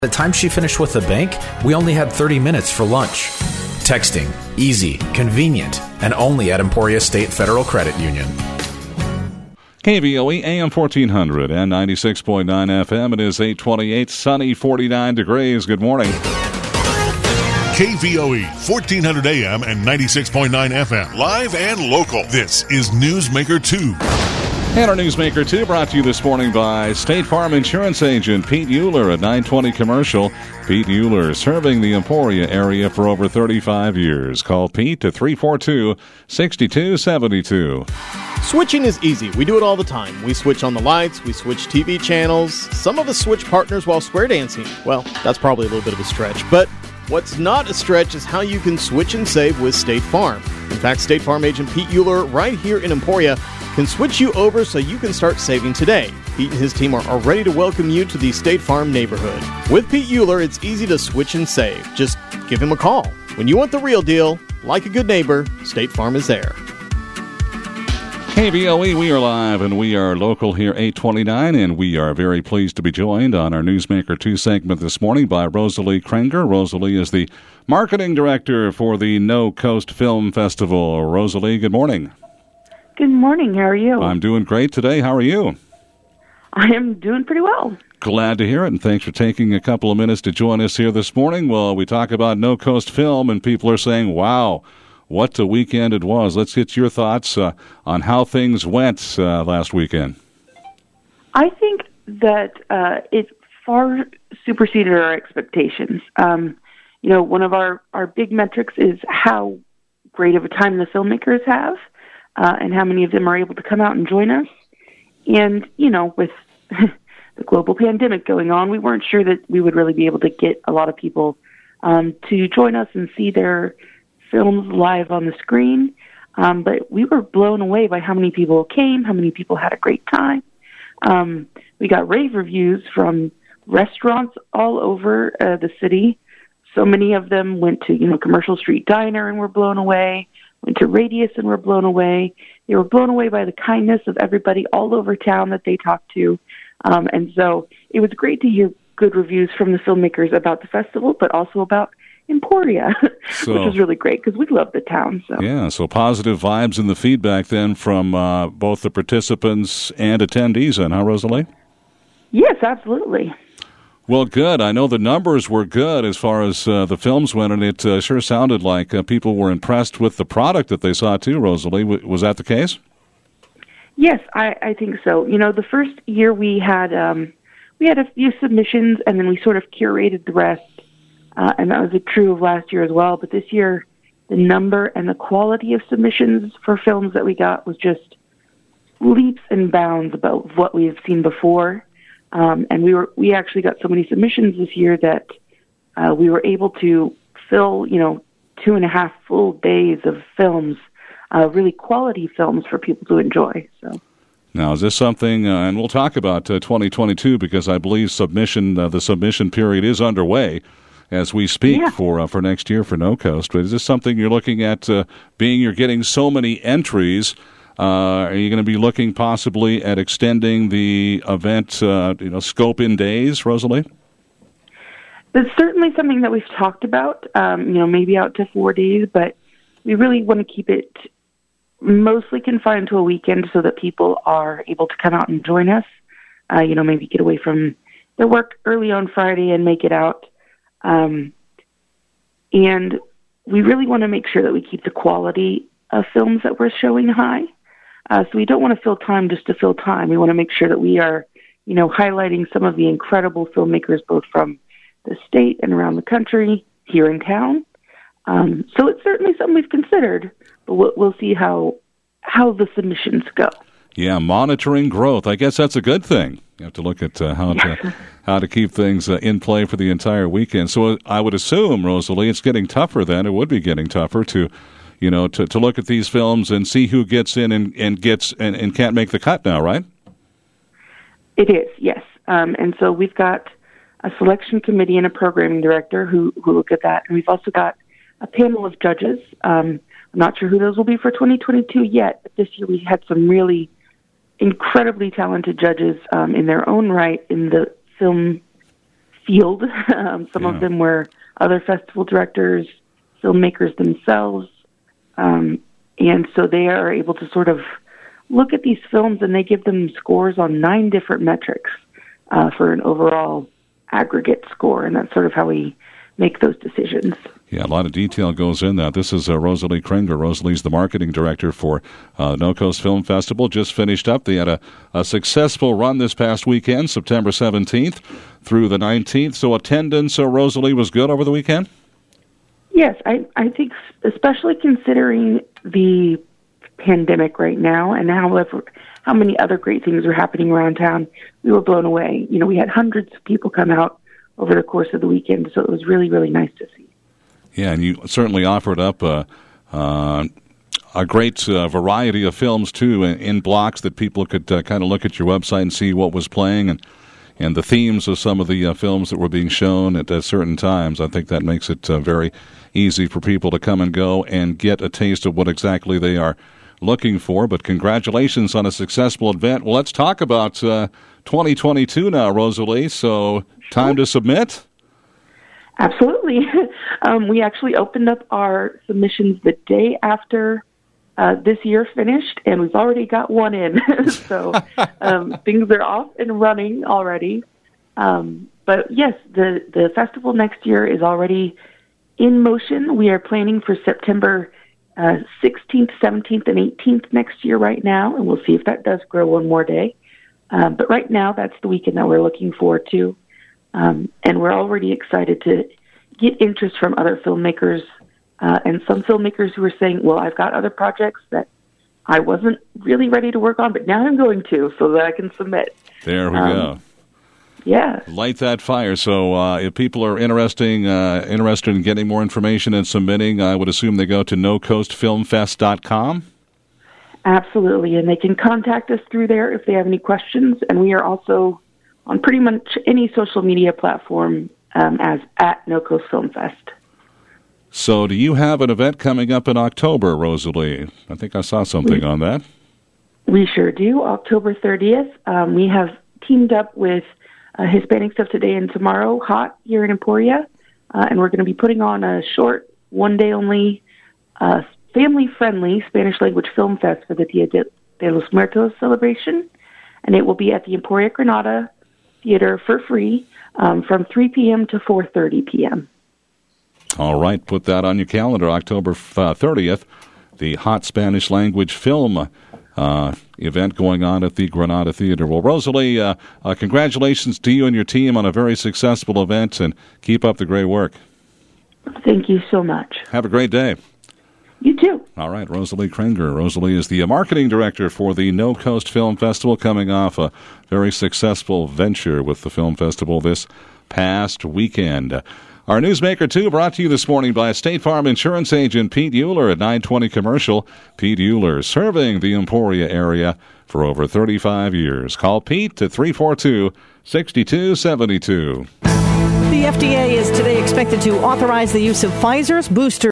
By the time she finished with the bank, we only had 30 minutes for lunch. Texting, easy, convenient, and only at Emporia State Federal Credit Union. KVOE AM 1400 and 96.9 FM. It is 8:28, sunny, 49 degrees. Good morning. KVOE 1400 AM and 96.9 FM. Live and local. This is Newsmaker 2. And our Newsmaker 2 brought to you this morning by State Farm Insurance Agent Pete Euler at 920 Commercial. Pete Euler, serving the Emporia area for over 35 years. Call Pete at 342-6272. Switching is easy. We do it all the time. We switch on the lights, we switch TV channels. Some of us switch partners while square dancing. Well, that's probably a little bit of a stretch, but what's not a stretch is how you can switch and save with State Farm. In fact, State Farm agent Pete Euler right here in Emporia can switch you over so you can start saving today. Pete and his team are ready to welcome you to the State Farm neighborhood. With Pete Euler, it's easy to switch and save. Just give him a call. When you want the real deal, like a good neighbor, State Farm is there. KVOE, we are live and we are local here, 829, and we are very pleased to be joined on our Newsmaker 2 segment this morning by Rosalie Krenger. Rosalie is the marketing director for the No Coast Film Festival. Rosalie, good morning. Good morning. How are you? I'm doing great today. How are you? I am doing pretty well. Glad to hear it, and thanks for taking a couple of minutes to join us here this morning. Well, we talk about No Coast Film, and people are saying, wow, what a weekend it was. Let's get your thoughts on how things went last weekend. I think that it far superseded our expectations. One of our big metrics is how great of a time the filmmakers have and how many of them are able to come out and join us. And, with the global pandemic going on, we weren't sure that we would really be able to get a lot of people to join us and see their films live on the screen, but we were blown away by how many people came, how many people had a great time. We got rave reviews from restaurants all over the city. So many of them went to, Commercial Street Diner and were blown away, went to Radius and were blown away. They were blown away by the kindness of everybody all over town that they talked to. And so it was great to hear good reviews from the filmmakers about the festival, but also about Emporia, which was really great because we love the town. So positive vibes in the feedback then from both the participants and attendees, then, huh, Rosalie? Yes, absolutely. Well, good. I know the numbers were good as far as the films went, and it sure sounded like people were impressed with the product that they saw too, Rosalie. Was that the case? Yes, I think so. The first year we had a few submissions, and then we sort of curated the rest. And that was true of last year as well. But this year, the number and the quality of submissions for films that we got was just leaps and bounds about what we've seen before. And we actually got so many submissions this year that we were able to fill, 2.5 full days of films, really quality films for people to enjoy. So. Now, is this something, and we'll talk about 2022 because I believe the submission period is underway as we speak for next year for No Coast. But is this something you're looking at, you're getting so many entries? Are you going to be looking possibly at extending the event, scope in days, Rosalie? It's certainly something that we've talked about, maybe out to 4 days, but we really want to keep it mostly confined to a weekend so that people are able to come out and join us, maybe get away from their work early on Friday and make it out. And we really want to make sure that we keep the quality of films that we're showing high. So we don't want to fill time just to fill time. We want to make sure that we are, highlighting some of the incredible filmmakers, both from the state and around the country, here in town. So it's certainly something we've considered, but we'll see how the submissions go. Yeah, monitoring growth. I guess that's a good thing. You have to look at how to keep things in play for the entire weekend. So I would assume, Rosalie, it's getting tougher then. It would be getting tougher to look at these films and see who gets in and can't make the cut now, right? It is, yes. And so we've got a selection committee and a programming director who look at that. And we've also got a panel of judges. I'm not sure who those will be for 2022 yet, but this year we had some really incredibly talented judges in their own right in the film field. Some of them were other festival directors, filmmakers themselves. And so they are able to sort of look at these films, and they give them scores on 9 different metrics for an overall aggregate score, and that's sort of how we make those decisions. Yeah, a lot of detail goes in that. This is Rosalie Kringer. Rosalie's the marketing director for No Coast Film Festival. Just finished up. They had a successful run this past weekend, September 17th through the 19th. So attendance, Rosalie, was good over the weekend? Yes, I think especially considering the pandemic right now and how many other great things are happening around town, we were blown away. You know, we had hundreds of people come out over the course of the weekend, so it was really, really nice to see. Yeah, and you certainly offered up a great variety of films, too, in blocks that people could kind of look at your website and see what was playing and the themes of some of the films that were being shown at certain times. I think that makes it very easy for people to come and go and get a taste of what exactly they are looking for. But congratulations on a successful event. Well, let's talk about 2022 now, Rosalie. So time to submit? Absolutely. We actually opened up our submissions the day after this year finished, and we've already got one in. So things are off and running already. But yes, the festival next year is already in motion. We are planning for September 16th, 17th, and 18th next year right now, and we'll see if that does grow one more day. But right now, that's the weekend that we're looking forward to. And we're already excited to get interest from other filmmakers and some filmmakers who are saying, well, I've got other projects that I wasn't really ready to work on, but now I'm going to so that I can submit. There we go. Yeah. Light that fire. So if people are interested in getting more information and submitting, I would assume they go to nocoastfilmfest.com? Absolutely, and they can contact us through there if they have any questions, and we are also on pretty much any social media platform as at No Coast Film Fest. So do you have an event coming up in October, Rosalie? I think I saw something on that. We sure do. October 30th. We have teamed up with Hispanic Stuff Today and Tomorrow, HOT, here in Emporia, and we're going to be putting on a short, one-day-only, family-friendly Spanish-language film fest for the Dia de los Muertos celebration, and it will be at the Emporia Granada Theater for free from 3 p.m. to 4:30 p.m. All right, put that on your calendar, October 30th, the HOT Spanish-language film event going on at the Granada Theater. Well, Rosalie, congratulations to you and your team on a very successful event, and keep up the great work. Thank you so much. Have a great day. You too. All right, Rosalie Kringer. Rosalie is the marketing director for the No Coast Film Festival, coming off a very successful venture with the film festival this past weekend. Our Newsmaker 2 brought to you this morning by State Farm Insurance Agent Pete Euler at 920 Commercial. Pete Euler, serving the Emporia area for over 35 years. Call Pete at 342-6272. The FDA is today expected to authorize the use of Pfizer's booster